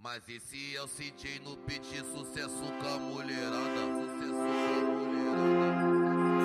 Mas esse é o CJ no beat, sucesso com a mulherada, sucesso com a mulherada.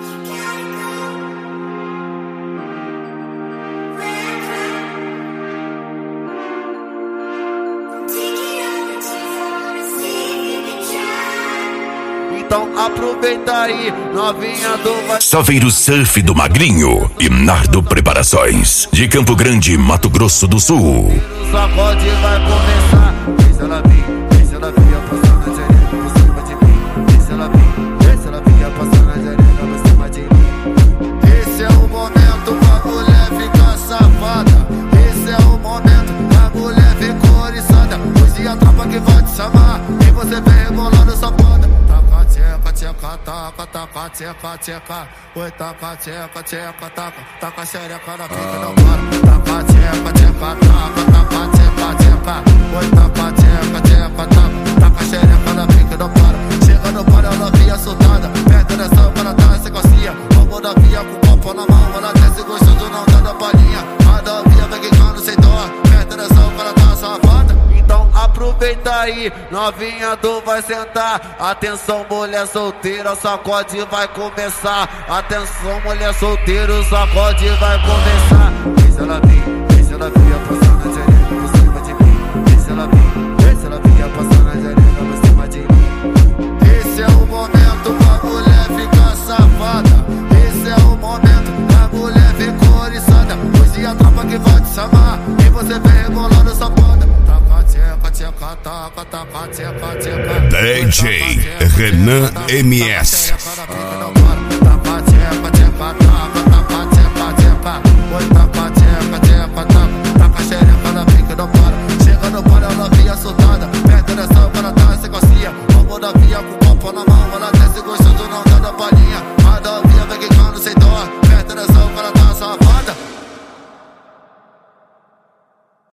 Então aproveita aí, novinha do... Saveiro Surf do Magrinho e Nardo Preparações, de Campo Grande, Mato Grosso do Sul. O sacode vai começar. Deixa ela vir, deixa ela vir, passando a direita por cima de mim. Deixa ela vir, deixa ela vir, passando a direita por cima de mim. Esse é o momento pra mulher ficar safada. Esse é o momento pra mulher ficar oriçada. Hoje a tropa que vai te chamar e você vem rebolando essa foda. Tcheca, taca, taca, tcheca, tcheca. Oi, taca, tcheca, tcheca, taca. Taca a xereca na pica, não para. Taca, tcheca, tcheca, taca. Taca, tcheca, tcheca. Oi, taca, tcheca, tcheca, taca. Taca a xereca na pica, não para. Chega no par, ela via soltada. Perde a direção para dar essa cocinha. Vamos da via com o copo na mão. Ela desce gostoso, não dá da palhinha. A da via vem quicando sem dó. Perde a direção para dar safada. Então aproveita aí, novinha, tu vai sentar. Atenção, mulher solteira, o sacode vai começar. Atenção, mulher solteira, o sacode vai começar. Deixa ela vir, passando a direita por cima de mim. Deixa ela vir, passando a direita por cima de mim. Esse é o momento pra mulher ficar safada. Esse é o momento pra mulher ficar oriçada. Hoje a tropa que vai te chamar e você vem rebolando essa foda. DJ Renan MS. Chega no par, ela via soltada. Perde a direção para dar essa cocinha. Vamos da via com o copo na mão. Ela desce gostoso, não dá da palhinha.